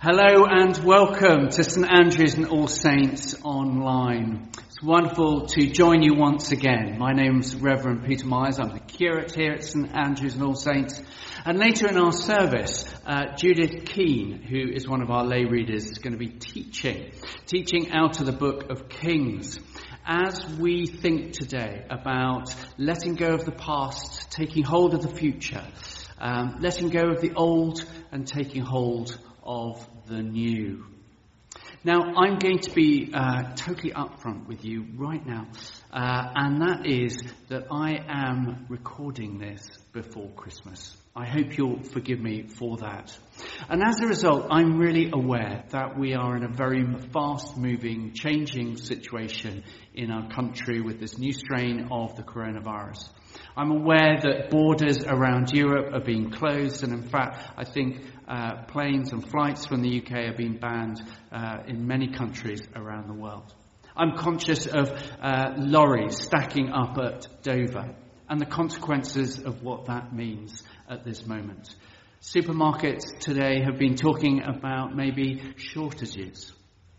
Hello and welcome to St Andrews and All Saints Online. It's wonderful to join you once again. My name's Reverend Peter Myers. I'm the curate here at St Andrews and All Saints. And later in our service, Judith Keane, who is one of our lay readers, is going to be teaching out of the Book of Kings. As we think today about letting go of the past, taking hold of the future, letting go of the old and taking hold of the new. Now, I'm going to be totally upfront with you right now, and that is that I am recording this before Christmas. I hope you'll forgive me for that. And as a result, I'm really aware that we are in a very fast-moving, changing situation in our country with this new strain of the coronavirus. I'm aware that borders around Europe are being closed, and in fact, I think planes and flights from the UK are being banned in many countries around the world. I'm conscious of lorries stacking up at Dover and the consequences of what that means at this moment. Supermarkets today have been talking about maybe shortages.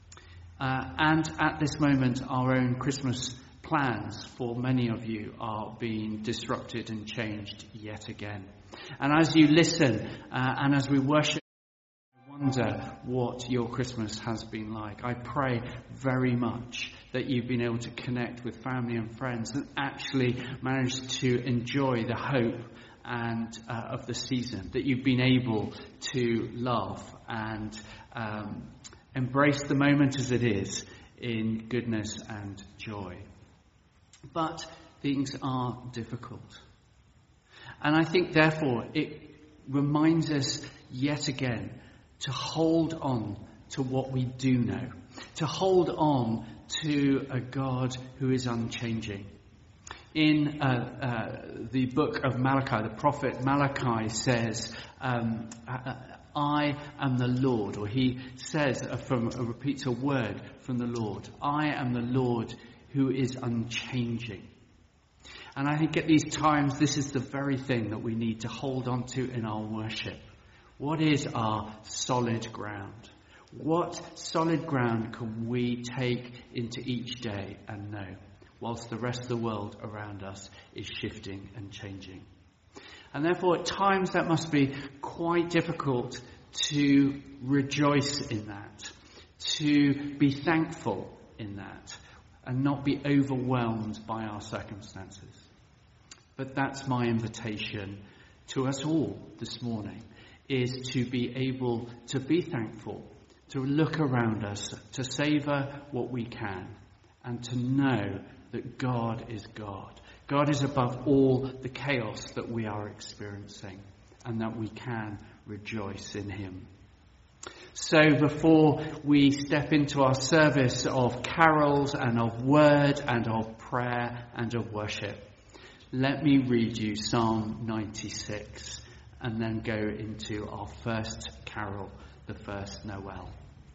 And at this moment, our own Christmas plans for many of you are being disrupted and changed yet again. And as you listen and as we worship, I wonder what your Christmas has been like. I pray very much that you've been able to connect with family and friends and actually managed to enjoy the hope and of the season, that you've been able to laugh and embrace the moment as it is in goodness and joy. But things are difficult. And I think, therefore, it reminds us yet again to hold on to what we do know, to hold on to a God who is unchanging. In the book of Malachi, the prophet Malachi says, I am the Lord, or he says, repeats a word from the Lord. I am the Lord who is unchanging. And I think at these times, this is the very thing that we need to hold on to in our worship. What is our solid ground? What solid ground can we take into each day and know, whilst the rest of the world around us is shifting and changing? And therefore, at times that must be quite difficult to rejoice in that, to be thankful in that, and not be overwhelmed by our circumstances. But that's my invitation to us all this morning, is to be able to be thankful, to look around us, to savour what we can, and to know that God is God. God is above all the chaos that we are experiencing, and that we can rejoice in him. So before we step into our service of carols and of word and of prayer and of worship, let me read you Psalm 96 and then go into our first carol, the first Noel.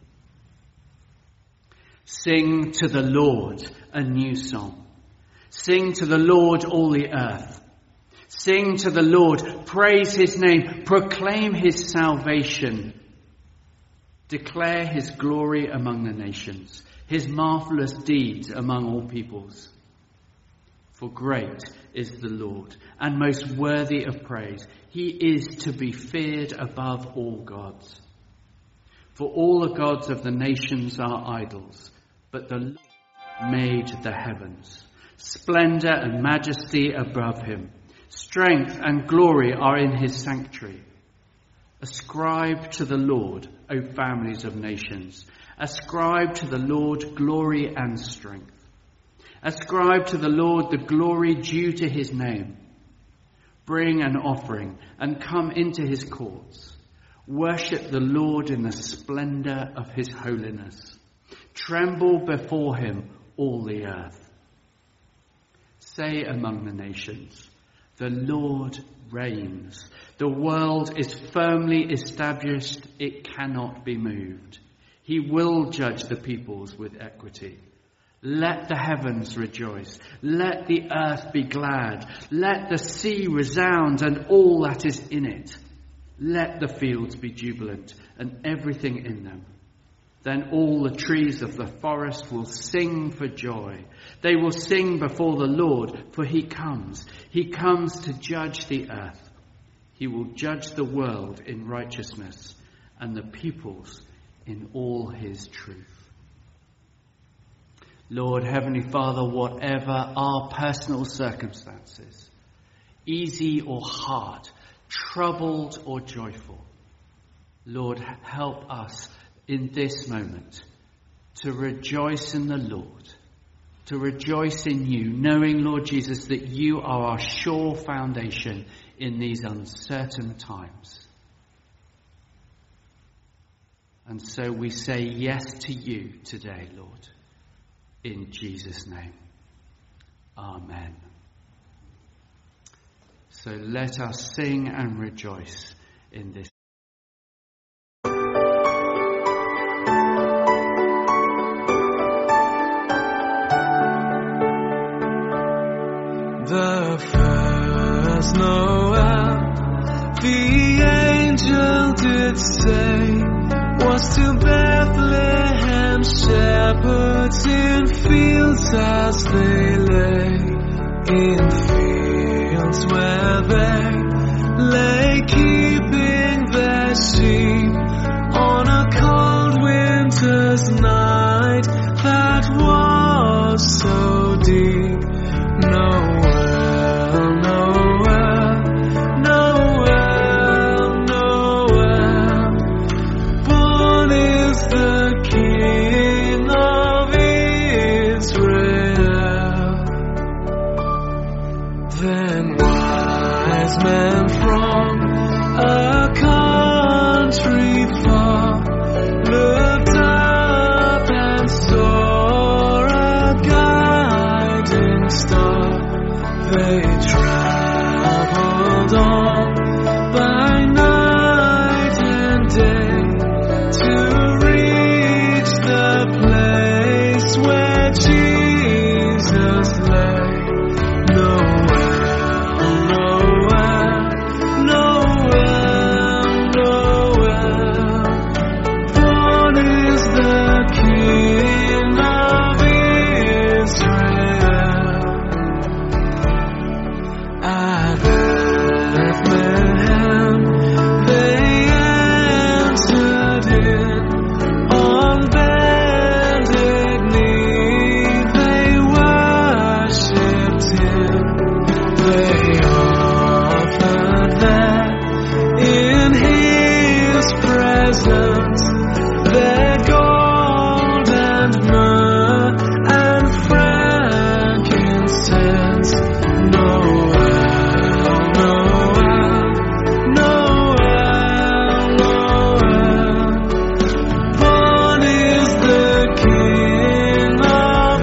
Sing to the Lord a new song. Sing to the Lord all the earth. Sing to the Lord, praise his name, proclaim his salvation. Declare his glory among the nations, his marvelous deeds among all peoples. For great is the Lord, and most worthy of praise. He is to be feared above all gods. For all the gods of the nations are idols, but the Lord made the heavens. Splendor and majesty above him. Strength and glory are in his sanctuary. Ascribe to the Lord, O families of nations. Ascribe to the Lord glory and strength. Ascribe to the Lord the glory due to his name. Bring an offering and come into his courts. Worship the Lord in the splendor of his holiness. Tremble before him, all the earth. Say among the nations, the Lord reigns. The world is firmly established, it cannot be moved. He will judge the peoples with equity. Let the heavens rejoice. Let the earth be glad. Let the sea resound and all that is in it. Let the fields be jubilant and everything in them. Then all the trees of the forest will sing for joy. They will sing before the Lord, for he comes. He comes to judge the earth. He will judge the world in righteousness and the peoples in all his truth. Lord, Heavenly Father, whatever our personal circumstances, easy or hard, troubled or joyful, Lord, help us in this moment to rejoice in the Lord, to rejoice in you, knowing, Lord Jesus, that you are our sure foundation in these uncertain times. And so we say yes to you today, Lord, in Jesus' name. Amen. So let us sing and rejoice in this. The first Noel, the angel did say, was to Bethlehem shepherds in fields as they lay, in fields where they lay keeping their sheep on a cold winter's night that was so deep. Noel, Noel, Noel, Noel, born is the King of Israel. Then wise men from a country far looked up and saw a guiding star. They traveled on by night and day to reach the place where Jesus lay. Noel, Noel, Noel, Noel, born is the King of Israel. At Bethlehem they entered in, on bended knee they worshipped him. They offered there in his presence their gold and myrrh and frankincense. Noel, Noel, Noel, Noel, born is the King of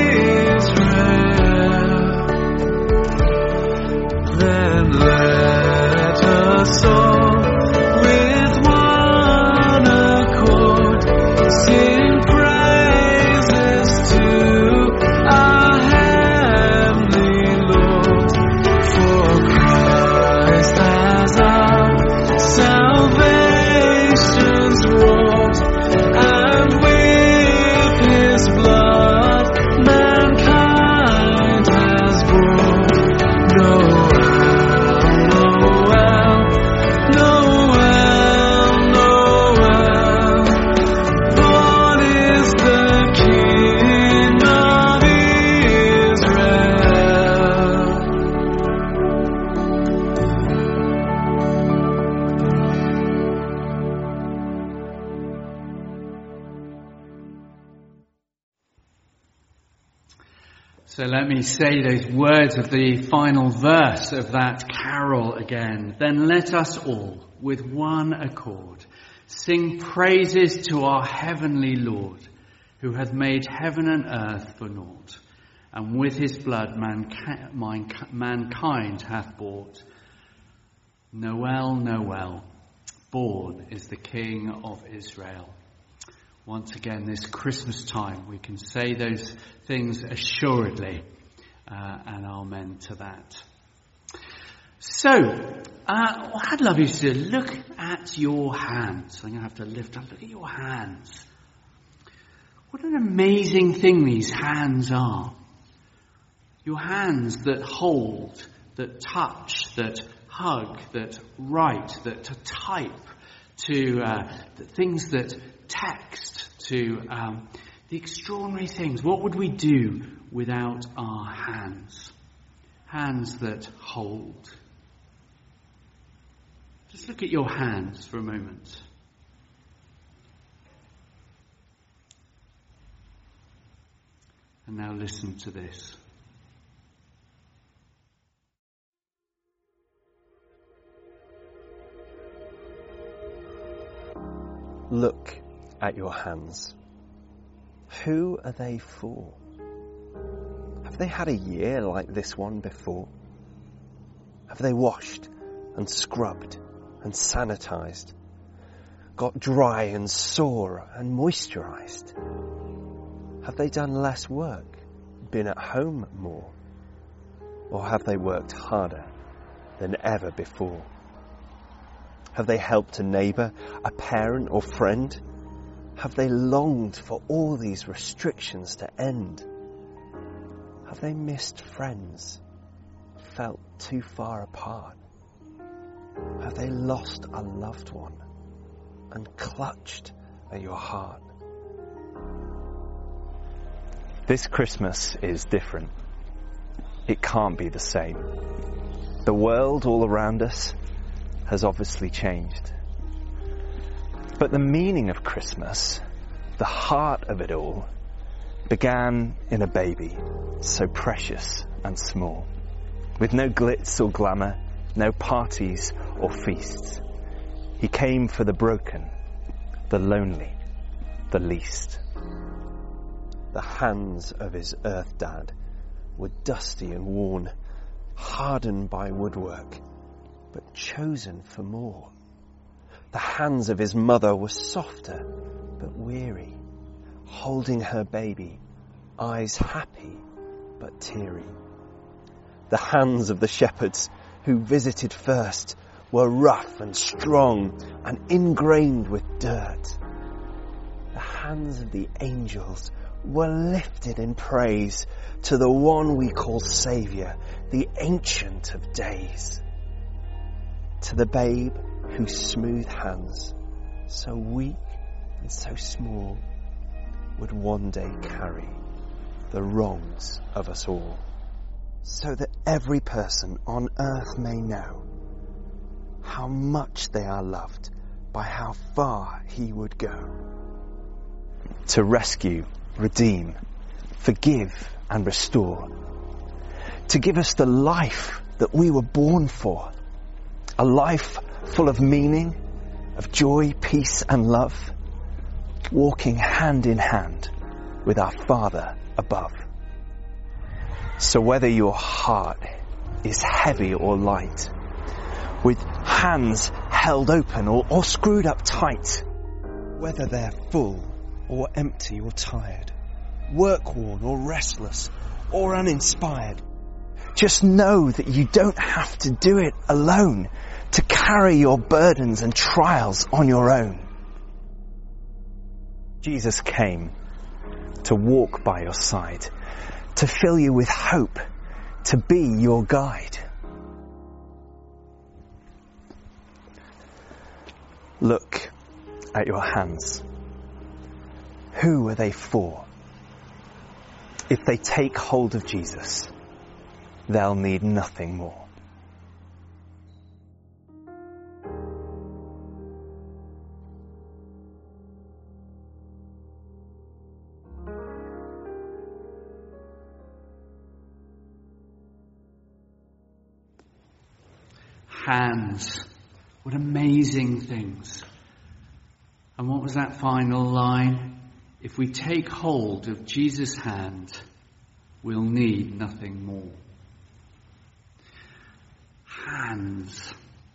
Israel. Then let us all with one accord sing praises to our heavenly Lord. For Christ as our salvation's wrought, and with his blood mankind has brought. Noel, Noel, Noel, Noel, born is the King of Israel. So let me say those words of the final verse of that carol again. Then let us all, with one accord, sing praises to our heavenly Lord, who hath made heaven and earth for naught, and with his blood mankind hath bought. Noel, Noel, born is the King of Israel. Once again, this Christmas time, we can say those things assuredly, and amen to that. So, what I'd love you to do, look at your hands. I'm going to have to lift up. Look at your hands. What an amazing thing these hands are. Your hands that hold, that touch, that hug, that write, that to type, to the things that text, to the extraordinary things. What would we do without our hands? Hands that hold. Just look at your hands for a moment. And now listen to this. Look at your hands. Who are they for? Have they had a year like this one before? Have they washed and scrubbed and sanitized, got dry and sore and moisturized? Have they done less work, been at home more? Or have they worked harder than ever before? Have they helped a neighbour, a parent or friend? Have they longed for all these restrictions to end? Have they missed friends, felt too far apart? Have they lost a loved one and clutched at your heart? This Christmas is different. It can't be the same. The world all around us has obviously changed. But the meaning of Christmas, the heart of it all, began in a baby, so precious and small, with no glitz or glamour, no parties or feasts. He came for the broken, the lonely, the least. The hands of his earth dad were dusty and worn, hardened by woodwork, but chosen for more. The hands of his mother were softer, but weary, holding her baby, eyes happy, but teary. The hands of the shepherds who visited first were rough and strong and ingrained with dirt. The hands of the angels were lifted in praise to the one we call Saviour, the Ancient of Days. To the babe whose smooth hands, so weak and so small, would one day carry the wrongs of us all, so that every person on earth may know how much they are loved by how far he would go. To rescue, redeem, forgive and restore. To give us the life that we were born for. A life full of meaning, of joy, peace and love. Walking hand in hand with our Father above. So whether your heart is heavy or light, with hands held open or screwed up tight, whether they're full or empty or tired, work-worn or restless or uninspired, just know that you don't have to do it alone, to carry your burdens and trials on your own. Jesus came to walk by your side, to fill you with hope, to be your guide. Look at your hands. Who are they for? If they take hold of Jesus, they'll need nothing more. Hands. What amazing things. And what was that final line? If we take hold of Jesus' hand, we'll need nothing more. Hands.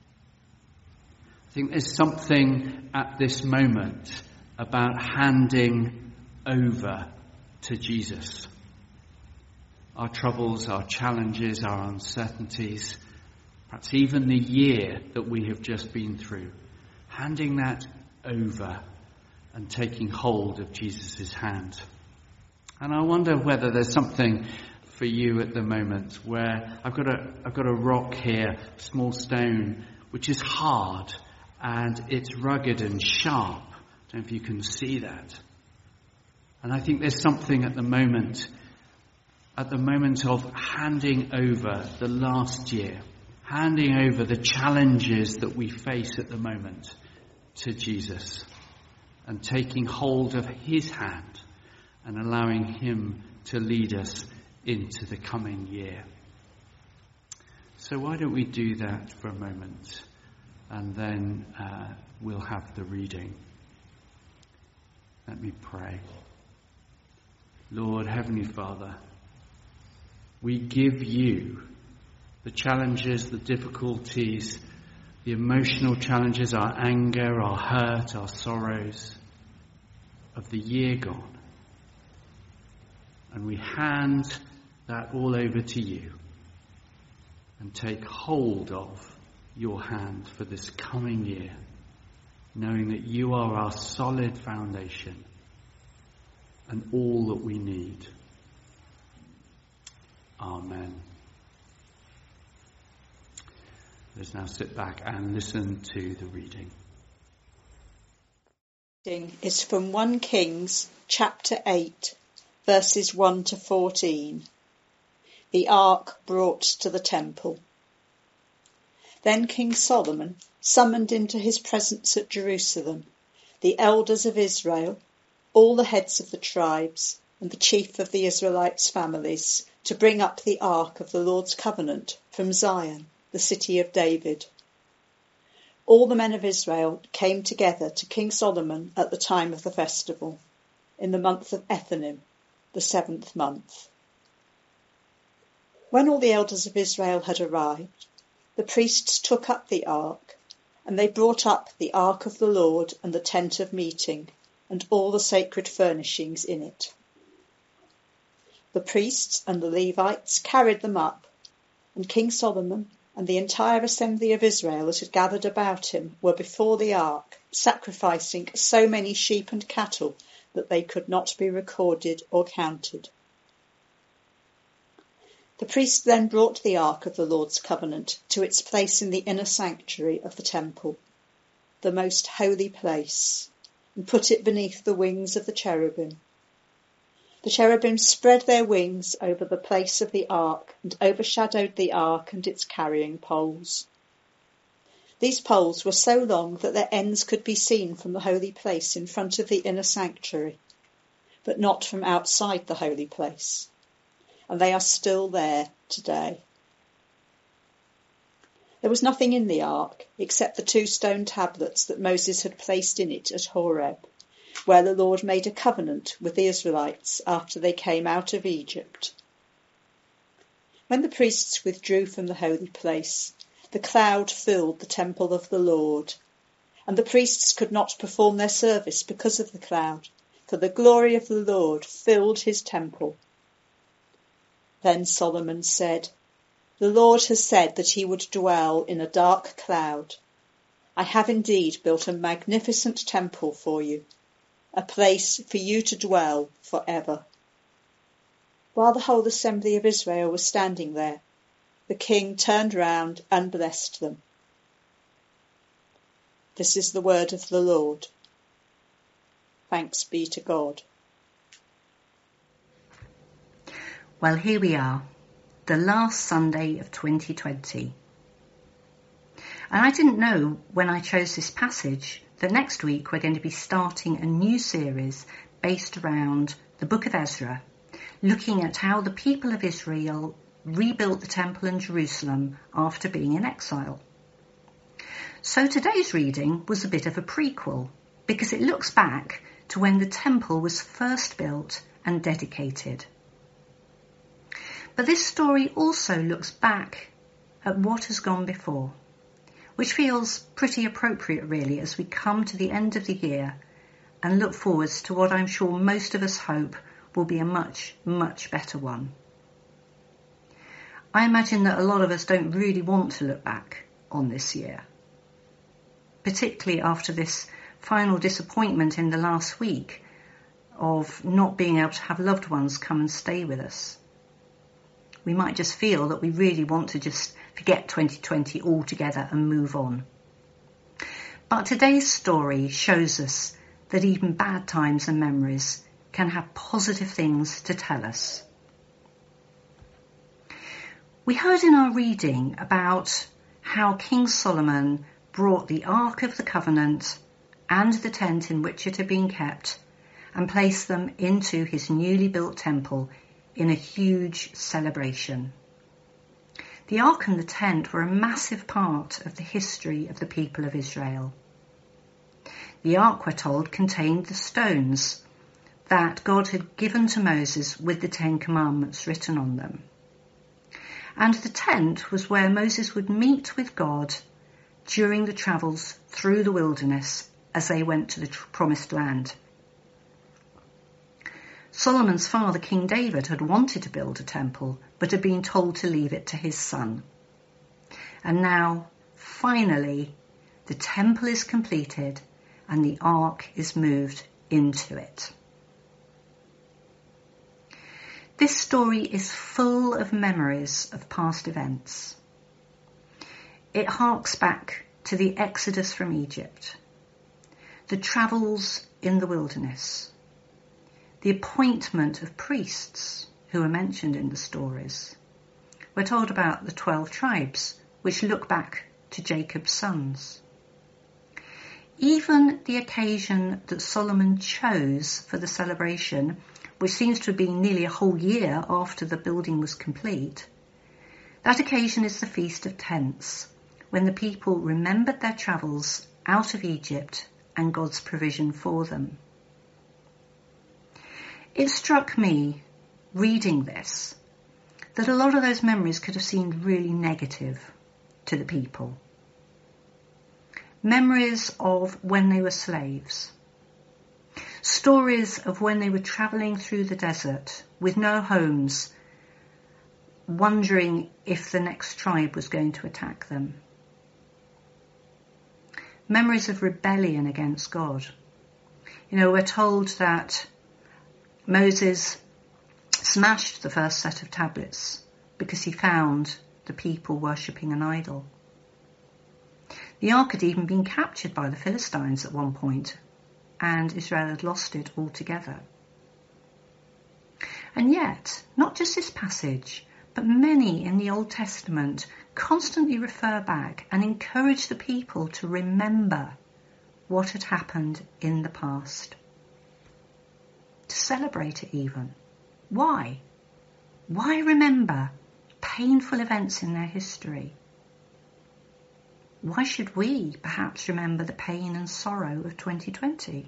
I think there's something at this moment about handing over to Jesus. Our troubles, our challenges, our uncertainties, perhaps even the year that we have just been through, handing that over and taking hold of Jesus' hand. And I wonder whether there's something for you at the moment where I've got a rock here, small stone, which is hard and it's rugged and sharp. I don't know if you can see that. And I think there's something at the moment of handing over the last year, handing over the challenges that we face at the moment to Jesus and taking hold of his hand and allowing him to lead us into the coming year. So why don't we do that for a moment, and then we'll have the reading. Let me pray. Lord, Heavenly Father, we give you the challenges, the difficulties, the emotional challenges, our anger, our hurt, our sorrows of the year gone. And we hand that all over to you and take hold of your hand for this coming year, knowing that you are our solid foundation and all that we need. Amen. Let's now sit back and listen to the reading. Is from 1 Kings chapter 8, verses 1 to 14. The ark brought to the temple. Then King Solomon summoned into his presence at Jerusalem the elders of Israel, all the heads of the tribes, and the chief of the Israelites' families, to bring up the ark of the Lord's covenant from Zion, the city of David. All the men of Israel came together to King Solomon at the time of the festival, in the month of Ethanim, the 7th month. When all the elders of Israel had arrived, the priests took up the ark, and they brought up the ark of the Lord and the tent of meeting, and all the sacred furnishings in it. The priests and the Levites carried them up, and King Solomon and the entire assembly of Israel that had gathered about him were before the ark, sacrificing so many sheep and cattle that they could not be recorded or counted. The priest then brought the ark of the Lord's covenant to its place in the inner sanctuary of the temple, the most holy place, and put it beneath the wings of the cherubim. The cherubim spread their wings over the place of the ark and overshadowed the ark and its carrying poles. These poles were so long that their ends could be seen from the holy place in front of the inner sanctuary, but not from outside the holy place, and they are still there today. There was nothing in the ark except the 2 stone tablets that Moses had placed in it at Horeb, where the Lord made a covenant with the Israelites after they came out of Egypt. When the priests withdrew from the holy place, the cloud filled the temple of the Lord, and the priests could not perform their service because of the cloud, for the glory of the Lord filled his temple. Then Solomon said, "The Lord has said that he would dwell in a dark cloud. I have indeed built a magnificent temple for you, a place for you to dwell forever." While the whole assembly of Israel was standing there, the king turned round and blessed them. This is the word of the Lord. Thanks be to God. Well, here we are, the last Sunday of 2020. And I didn't know when I chose this passage that next week we're going to be starting a new series based around the book of Ezra, looking at how the people of Israel rebuilt the temple in Jerusalem after being in exile. So today's reading was a bit of a prequel because it looks back to when the temple was first built and dedicated. But this story also looks back at what has gone before, which feels pretty appropriate really as we come to the end of the year and look forwards to what I'm sure most of us hope will be a much, much better one. I imagine that a lot of us don't really want to look back on this year, particularly after this final disappointment in the last week of not being able to have loved ones come and stay with us. We might just feel that we really want to just forget 2020 altogether and move on. But today's story shows us that even bad times and memories can have positive things to tell us. We heard in our reading about how King Solomon brought the Ark of the Covenant and the tent in which it had been kept and placed them into his newly built temple in a huge celebration. The Ark and the tent were a massive part of the history of the people of Israel. The Ark, we're told, contained the stones that God had given to Moses with the 10 Commandments written on them. And the tent was where Moses would meet with God during the travels through the wilderness as they went to the promised land. Solomon's father, King David, had wanted to build a temple, but had been told to leave it to his son. And now, finally, the temple is completed and the ark is moved into it. This story is full of memories of past events. It harks back to the Exodus from Egypt, the travels in the wilderness, the appointment of priests who are mentioned in the stories. We're told about the 12 tribes, which look back to Jacob's sons. Even the occasion that Solomon chose for the celebration, which seems to have been nearly a whole year after the building was complete, that occasion is the Feast of Tents, when the people remembered their travels out of Egypt and God's provision for them. It struck me, reading this, that a lot of those memories could have seemed really negative to the people. Memories of when they were slaves. Stories of when they were travelling through the desert with no homes, wondering if the next tribe was going to attack them. Memories of rebellion against God. You know, we're told that Moses smashed the first set of tablets because he found the people worshipping an idol. The ark had even been captured by the Philistines at one point, and Israel had lost it altogether. And yet, not just this passage, but many in the Old Testament constantly refer back and encourage the people to remember what had happened in the past. To celebrate it even. Why? Why remember painful events in their history? Why should we perhaps remember the pain and sorrow of 2020?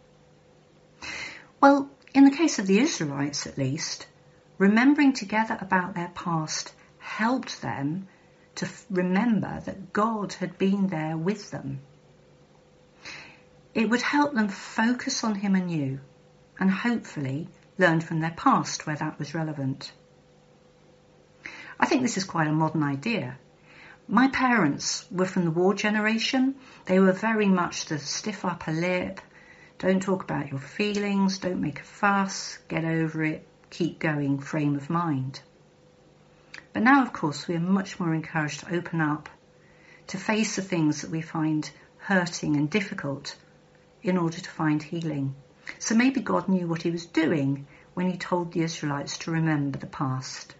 Well, in the case of the Israelites at least, remembering together about their past helped them to remember that God had been there with them. It would help them focus on him anew and hopefully learn from their past where that was relevant. I think this is quite a modern idea. My parents were from the war generation. They were very much the stiff upper lip, don't talk about your feelings, don't make a fuss, get over it, keep going frame of mind. But now, of course, we are much more encouraged to open up, to face the things that we find hurting and difficult in order to find healing. So maybe God knew what he was doing when he told the Israelites to remember the past.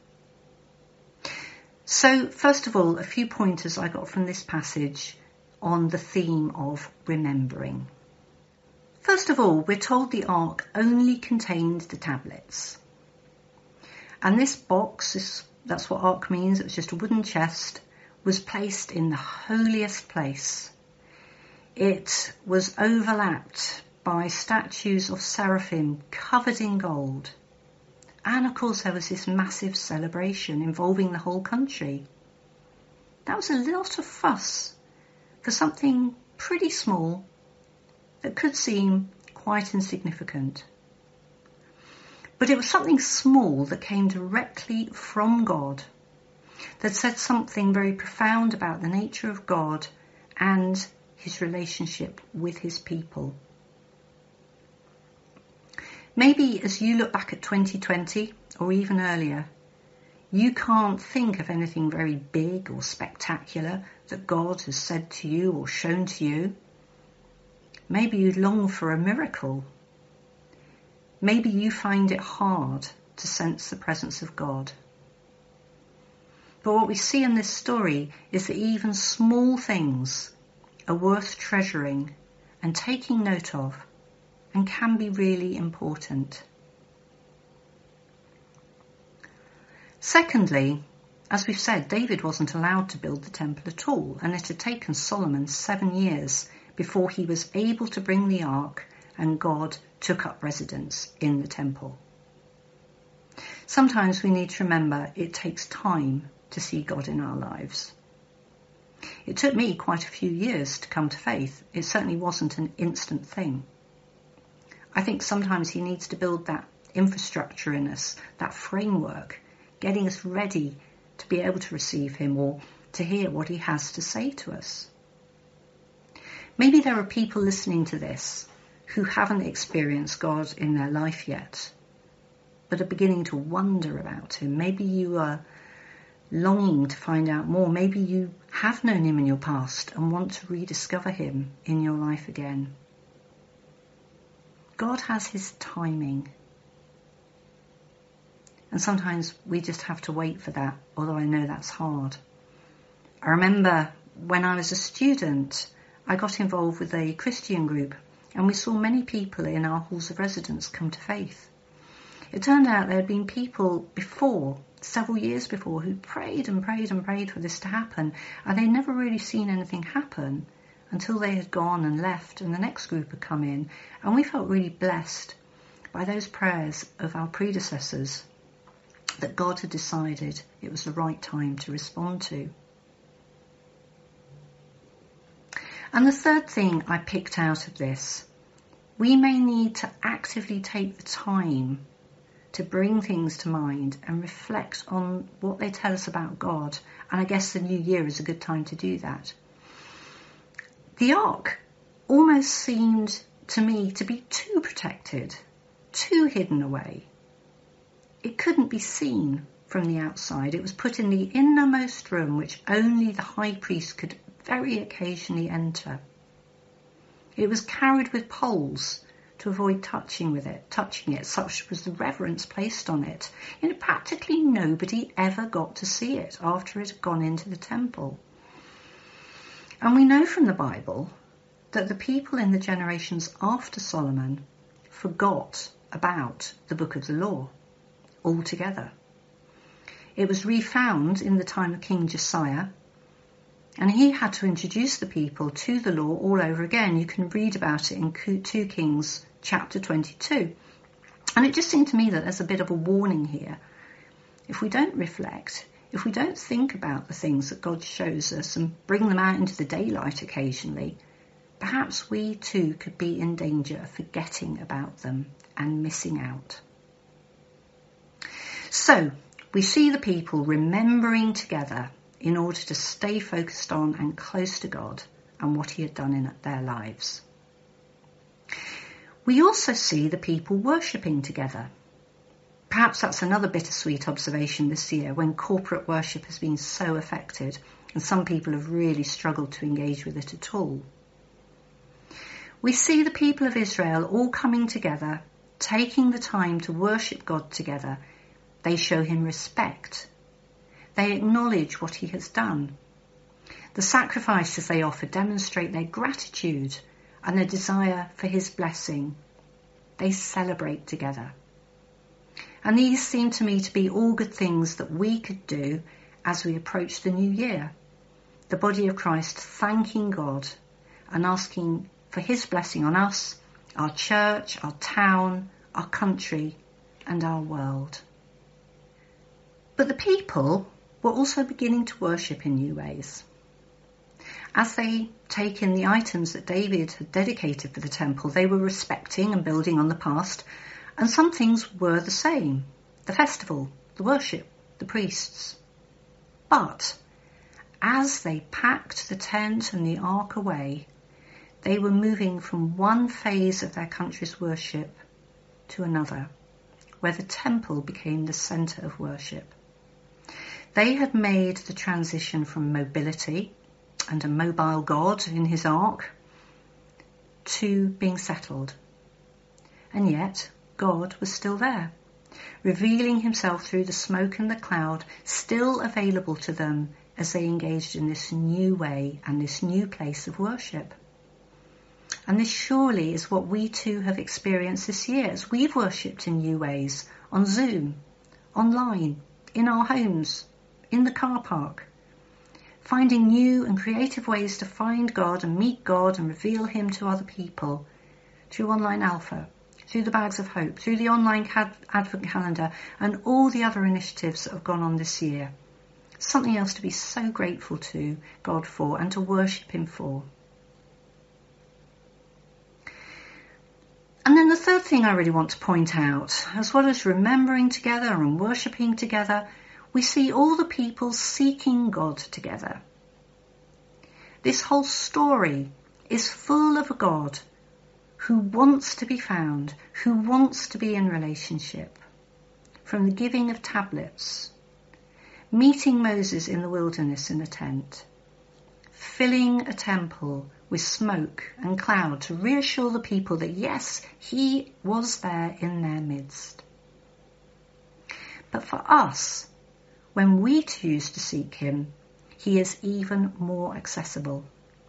So, first of all, a few pointers I got from this passage on the theme of remembering. First of all, we're told the ark only contained the tablets. And this box, that's what ark means, it was just a wooden chest, was placed in the holiest place. It was overlapped by statues of seraphim covered in gold. And of course there was this massive celebration involving the whole country. That was a lot of fuss for something pretty small that could seem quite insignificant. But it was something small that came directly from God. that said something very profound about the nature of God and his relationship with his people. Maybe as you look back at 2020 or even earlier, you can't think of anything very big or spectacular that God has said to you or shown to you. Maybe you long for a miracle. Maybe you find it hard to sense the presence of God. But what we see in this story is that even small things are worth treasuring and taking note of, and can be really important. Secondly, as we've said, David wasn't allowed to build the temple at all, and it had taken Solomon 7 years before he was able to bring the ark and God took up residence in the temple. Sometimes we need to remember it takes time to see God in our lives. It took me quite a few years to come to faith. It certainly wasn't an instant thing. I think sometimes he needs to build that infrastructure in us, that framework, getting us ready to be able to receive him or to hear what he has to say to us. Maybe there are people listening to this who haven't experienced God in their life yet, but are beginning to wonder about him. Maybe you are longing to find out more. Maybe you have known him in your past and want to rediscover him in your life again. God has his timing. And sometimes we just have to wait for that, although I know that's hard. I remember when I was a student, I got involved with a Christian group, and we saw many people in our halls of residence come to faith. It turned out there had been people before, several years before, who prayed and prayed and prayed for this to happen, and they'd never really seen anything happen until they had gone and left and the next group had come in, and we felt really blessed by those prayers of our predecessors that God had decided it was the right time to respond to. And the third thing I picked out of this, we may need to actively take the time to bring things to mind and reflect on what they tell us about God. And I guess the new year is a good time to do that. The ark almost seemed to me to be too protected, too hidden away. It couldn't be seen from the outside. It was put in the innermost room, which only the high priest could very occasionally enter. It was carried with poles to avoid touching it. Such was the reverence placed on it. Practically nobody ever got to see it after it had gone into the temple. And we know from the Bible that the people in the generations after Solomon forgot about the book of the law altogether. It was refound in the time of King Josiah, and he had to introduce the people to the law all over again. You can read about it in 2 Kings chapter 22. And it just seemed to me that there's a bit of a warning here. If we don't reflect, if we don't think about the things that God shows us and bring them out into the daylight occasionally, perhaps we too could be in danger of forgetting about them and missing out. So, we see the people remembering together in order to stay focused on and close to God and what he had done in their lives. We also see the people worshipping together. Perhaps that's another bittersweet observation this year when corporate worship has been so affected and some people have really struggled to engage with it at all. We see the people of Israel all coming together, taking the time to worship God together. They show him respect. They acknowledge what he has done. The sacrifices they offer demonstrate their gratitude and their desire for his blessing. They celebrate together. And these seem to me to be all good things that we could do as we approach the new year. The body of Christ thanking God and asking for his blessing on us, our church, our town, our country, and our world. But the people were also beginning to worship in new ways. As they take in the items that David had dedicated for the temple, they were respecting and building on the past, and some things were the same. The festival, the worship, the priests. But as they packed the tent and the ark away, they were moving from one phase of their country's worship to another, where the temple became the centre of worship. They had made the transition from mobility and a mobile God in his ark to being settled. And yet, God was still there, revealing himself through the smoke and the cloud, still available to them as they engaged in this new way and this new place of worship. And this surely is what we too have experienced this year as we've worshipped in new ways, on Zoom, online, in our homes, in the car park, finding new and creative ways to find God and meet God and reveal him to other people through online Alpha, through the Bags of Hope, through the online Advent calendar and all the other initiatives that have gone on this year. Something else to be so grateful to God for and to worship him for. And then the third thing I really want to point out, as well as remembering together and worshipping together, we see all the people seeking God together. This whole story is full of a God who wants to be found, who wants to be in relationship. From the giving of tablets, meeting Moses in the wilderness in a tent, filling a temple with smoke and cloud to reassure the people that yes, he was there in their midst. But for us, when we choose to seek him, he is even more accessible.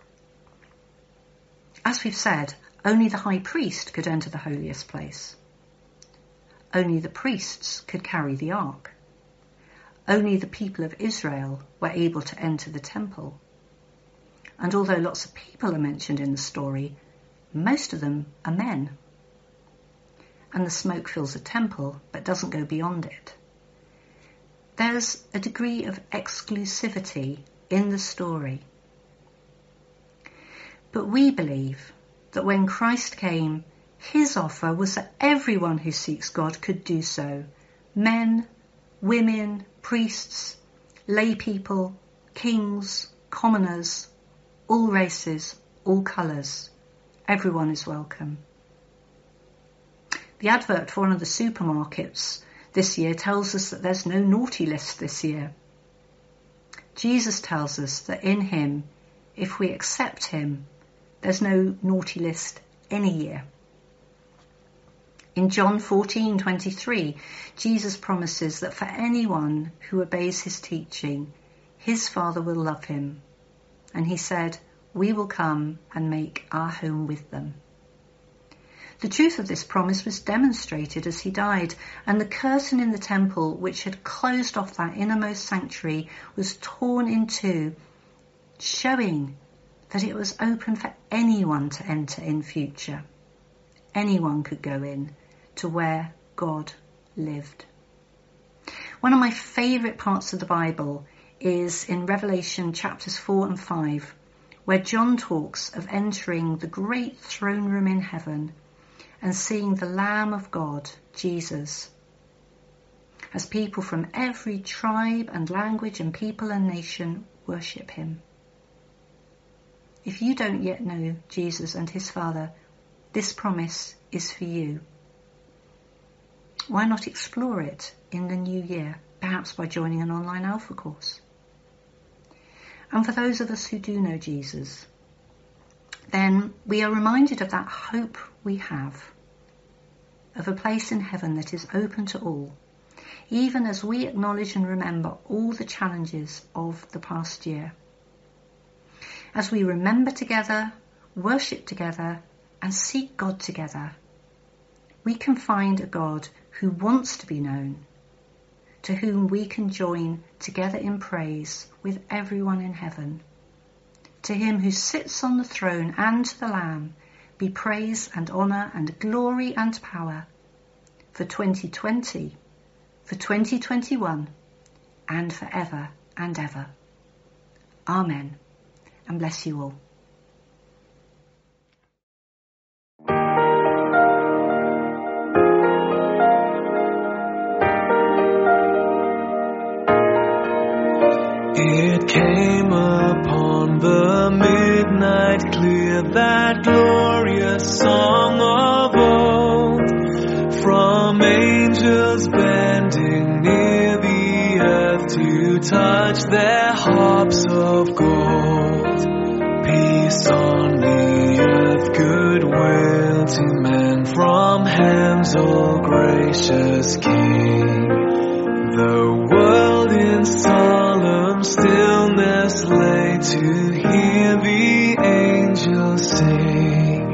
As we've said, only the high priest could enter the holiest place. Only the priests could carry the ark. Only the people of Israel were able to enter the temple. And although lots of people are mentioned in the story, most of them are men. And the smoke fills the temple, but doesn't go beyond it. There's a degree of exclusivity in the story. But we believe that when Christ came, his offer was that everyone who seeks God could do so. Men, women, priests, lay people, kings, commoners, all races, all colours. Everyone is welcome. The advert for one of the supermarkets this year tells us that there's no naughty list this year. Jesus tells us that in him, if we accept him, there's no naughty list any year. In John 14:23, Jesus promises that for anyone who obeys his teaching, his Father will love him. And he said, we will come and make our home with them. The truth of this promise was demonstrated as he died, and the curtain in the temple, which had closed off that innermost sanctuary, was torn in two, showing that it was open for anyone to enter in future. Anyone could go in to where God lived. One of my favourite parts of the Bible is in Revelation chapters 4 and 5, where John talks of entering the great throne room in heaven and seeing the Lamb of God, Jesus, as people from every tribe and language and people and nation worship him. If you don't yet know Jesus and his Father, this promise is for you. Why not explore it in the new year, perhaps by joining an online Alpha course? And for those of us who do know Jesus, then we are reminded of that hope we have, of a place in heaven that is open to all, even as we acknowledge and remember all the challenges of the past year. As we remember together, worship together, and seek God together, we can find a God who wants to be known, to whom we can join together in praise with everyone in heaven. To him who sits on the throne and to the Lamb be praise and honour and glory and power for 2020, for 2021, and forever and ever. Amen. And bless you all. that glorious song of old, from angels bending near the earth to touch their harps of gold. Peace on the earth, goodwill to men from Ham's all gracious King. The world in solemn stillness lay to hear the angels sing.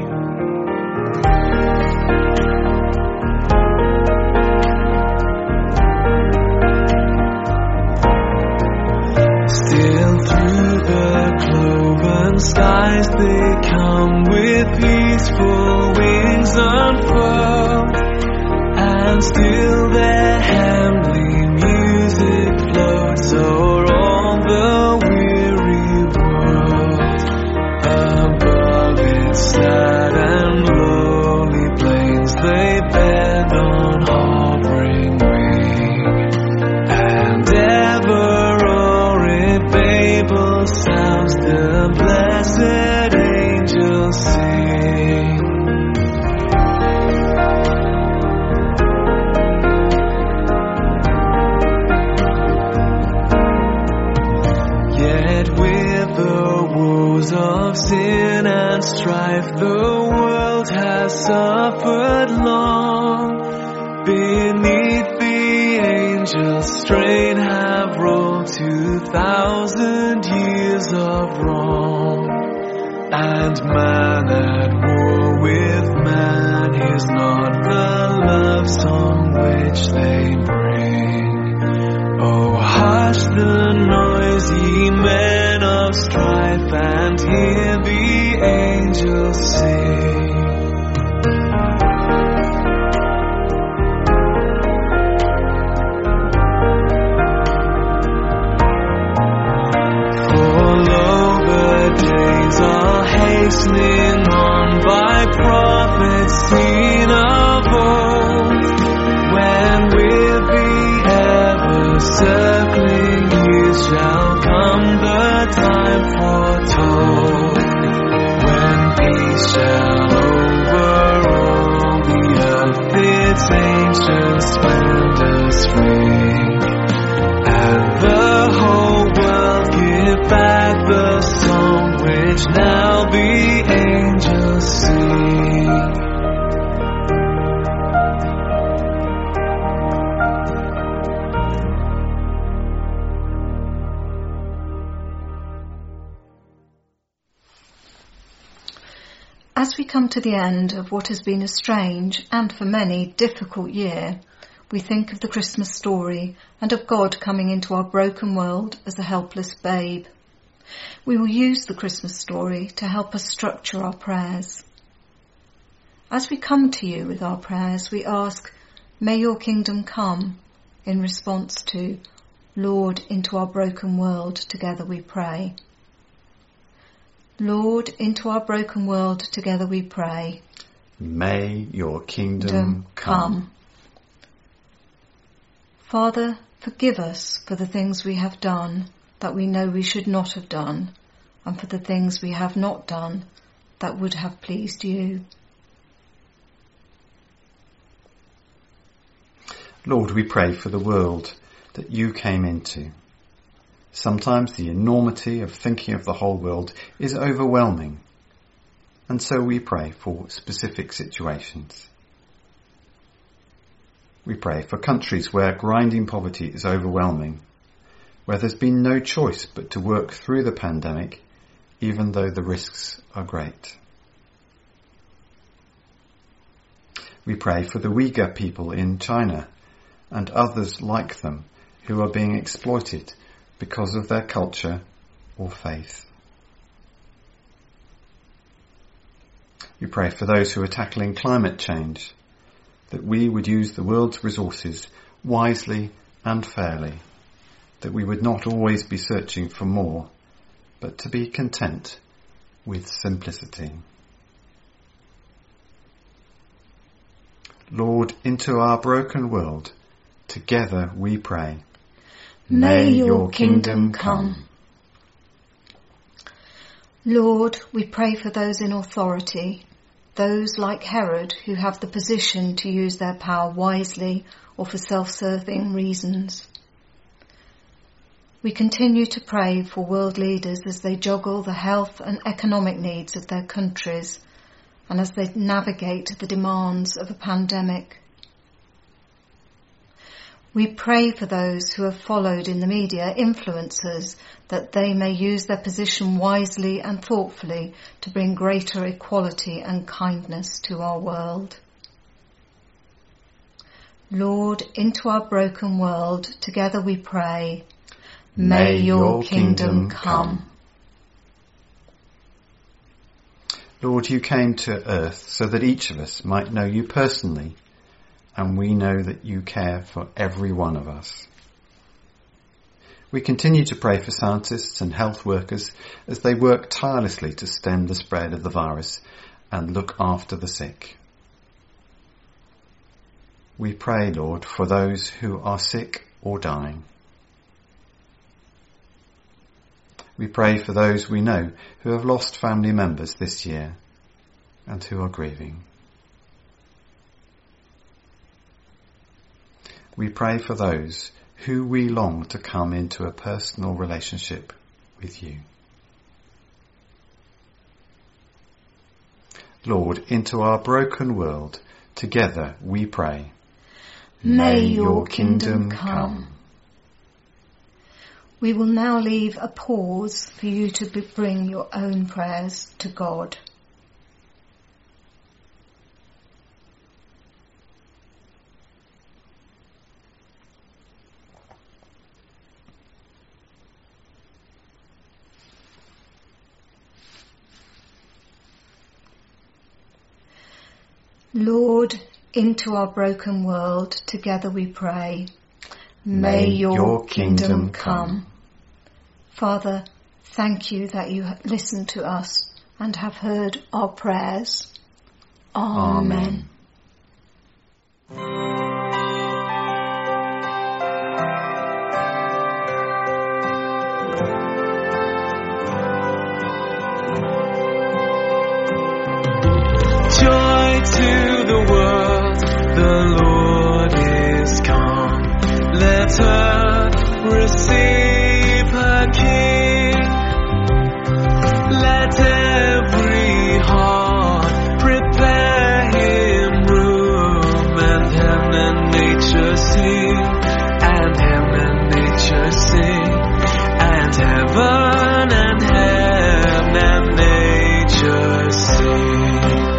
Still through the cloven skies they come with peaceful wings unfurled, and still their heavenly music floats o'er all the weary world. Above its sad and lowly plains they bend on hovering wing, and ever o'er it Babel sounds the blessed angels sing. Yet with the woes of sin and strife the world has suffered long. Beneath the angels' strain have rolled 2,000 years of wrong. And man at war with man is not the love song which they bring. Oh, hush the noisy men of strife and hear the angels sing. Hastening on by prophets seen of old, when with the ever-circling years shall come the time foretold, when peace shall overall the earth its ancient splendors spring, and the whole world give back the song which now the angels sing. As we come to the end of what has been a strange and for many difficult year, we think of the Christmas story and of God coming into our broken world as a helpless babe. We will use the Christmas story to help us structure our prayers. As we come to you with our prayers, we ask, may your kingdom come, in response to, Lord, into our broken world together we pray. Lord, into our broken world together we pray. May your kingdom come. Father, forgive us for the things we have done that we know we should not have done, and for the things we have not done that would have pleased you. Lord, we pray for the world that you came into. Sometimes the enormity of thinking of the whole world is overwhelming, and so we pray for specific situations. We pray for countries where grinding poverty is overwhelming, where there's been no choice but to work through the pandemic, even though the risks are great. We pray for the Uyghur people in China and others like them who are being exploited because of their culture or faith. We pray for those who are tackling climate change, that we would use the world's resources wisely and fairly, that we would not always be searching for more, but to be content with simplicity. Lord, into our broken world, together we pray. May your kingdom come. Lord, we pray for those in authority, those like Herod who have the position to use their power wisely or for self-serving reasons. We continue to pray for world leaders as they juggle the health and economic needs of their countries and as they navigate the demands of a pandemic. We pray for those who have followed in the media influencers, that they may use their position wisely and thoughtfully to bring greater equality and kindness to our world. Lord, into our broken world, together we pray, may your kingdom come. Lord, you came to earth so that each of us might know you personally, and we know that you care for every one of us. We continue to pray for scientists and health workers as they work tirelessly to stem the spread of the virus and look after the sick. We pray, Lord, for those who are sick or dying. We pray for those we know who have lost family members this year and who are grieving. We pray for those who we long to come into a personal relationship with you. Lord, into our broken world, together we pray. May your kingdom come. We will now leave a pause for you to bring your own prayers to God. Lord, into our broken world, together we pray. May your kingdom come. Father, thank you that you have listened to us and have heard our prayers. Amen. Joy to the world, the Lord is come. Let earth receive her King. Let every heart prepare him room, and heaven and nature sing, and heaven and nature sing, and heaven and nature sing.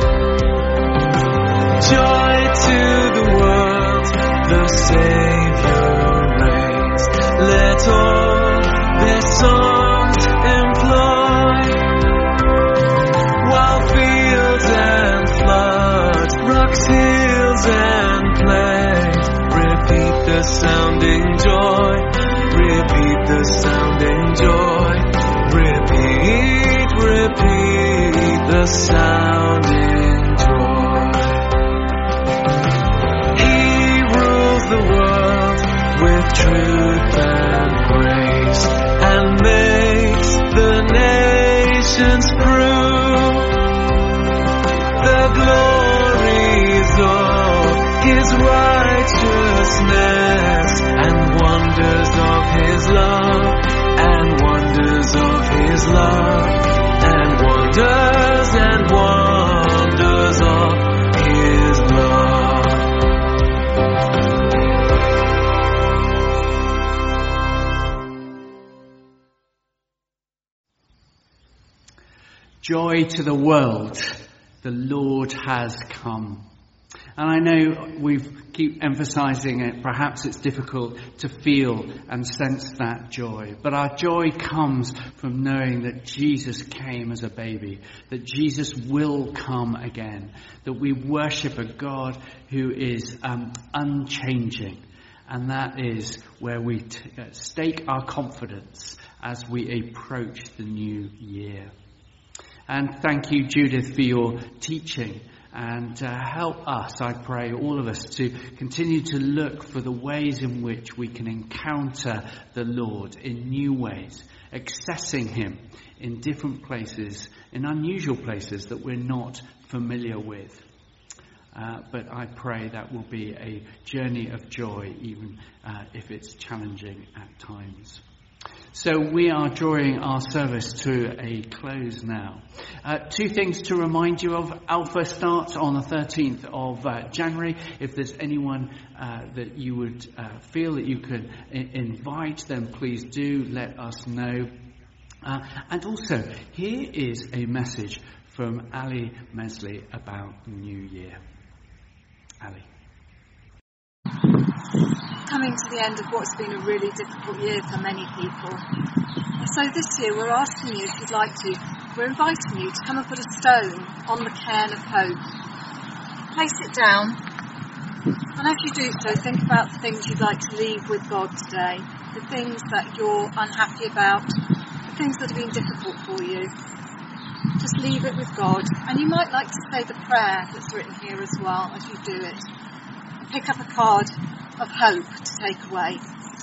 Joy to the world, the Savior reigns. Let all their songs employ, while fields and floods, rocks, hills and plains, repeat the sounding joy, repeat the sounding joy, repeat the sounding joy. The world with truth and grace, and makes the nations prove the glories of his righteousness, and wonders of his love, and wonders of his love, and wonders of his love. Joy to the world, the Lord has come. And I know we keep emphasising it, perhaps it's difficult to feel and sense that joy. But our joy comes from knowing that Jesus came as a baby, that Jesus will come again, that we worship a God who is unchanging. And that is where we stake our confidence as we approach the new year. And thank you, Judith, for your teaching, and help us, I pray, all of us, to continue to look for the ways in which we can encounter the Lord in new ways, accessing him in different places, in unusual places that we're not familiar with. But I pray that will be a journey of joy, even if it's challenging at times. So we are drawing our service to a close now. 2 things to remind you of. Alpha starts on the 13th of January. If there's anyone that you would feel that you could invite, then please do let us know. And also, here is a message from Ali Mesley about New Year. Ali. Coming to the end of what's been a really difficult year for many people. So this year we're asking you, if you'd like to, we're inviting you to come and put a stone on the cairn of hope. Place it down, and as you do so, think about the things you'd like to leave with God today, the things that you're unhappy about, the things that have been difficult for you. Just leave it with God, and you might like to say the prayer that's written here as well as you do it. Pick up a card of hope to take away.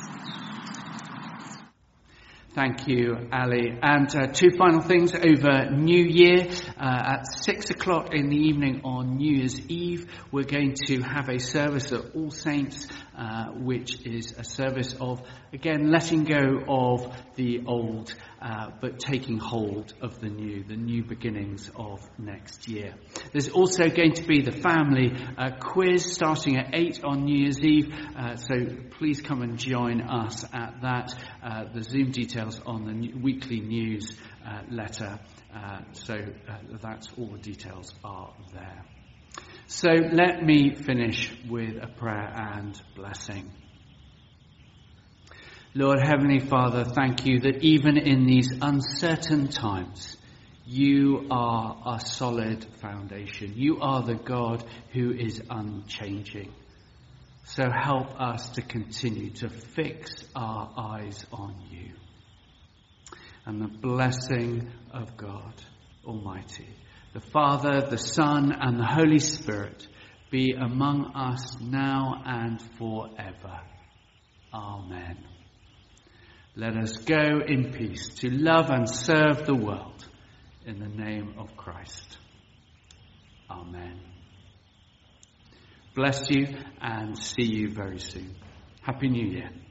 Thank you, Ali. And 2 final things over New Year. At 6 o'clock in the evening on New Year's Eve, we're going to have a service at All Saints, which is a service of, again, letting go of the old, but taking hold of the new beginnings of next year. There's also going to be the family quiz starting at 8 on New Year's Eve, so please come and join us at that. The Zoom details on the weekly news letter, so that's all the details are there. So let me finish with a prayer and blessing. Lord Heavenly Father, thank you that even in these uncertain times, you are a solid foundation. You are the God who is unchanging. So help us to continue to fix our eyes on you. And the blessing of God Almighty, the Father, the Son, and the Holy Spirit be among us now and forever. Amen. Let us go in peace to love and serve the world in the name of Christ. Amen. Bless you and see you very soon. Happy New Year.